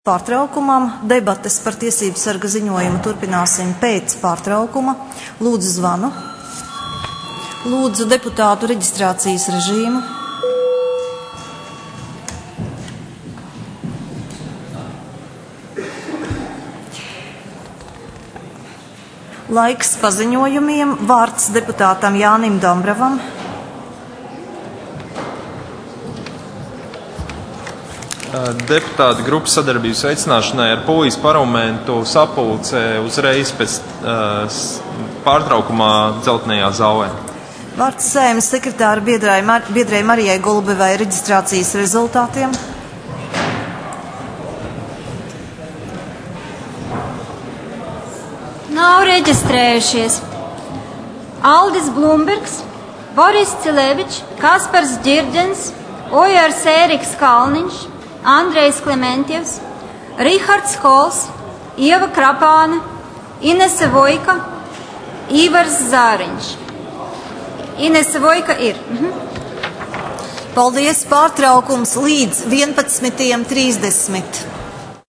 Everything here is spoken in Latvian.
Pārtraukumam debates par tiesību sarga ziņojumu turpināsim pēc pārtraukuma. Lūdzu zvanu. Lūdzu deputātu reģistrācijas režīmu. Laiks paziņojumiem. Vārds deputātam Jānim Dombravam. Deputāti grupas sadarbības veicināšanai ar Polijas parlamentu sapulcē uzreiz pēc pārtraukumā Dzeltenajā zālē. Vārds Saeimas sekretāra biedrai Marijai Gulbevai reģistrācijas rezultātiem. Nav reģistrējušies Aldis Blumbergs, Boris Cilevičs, Kaspars Ģirģens, Ojārs Ēriks Kalniņš, Andrejs Klementjevs, Rihards Hols, Ieva Krapāne, Inese Vojka, Ivars Zāriņš. Inese Vojka ir. Paldies, pārtraukums līdz 11:30.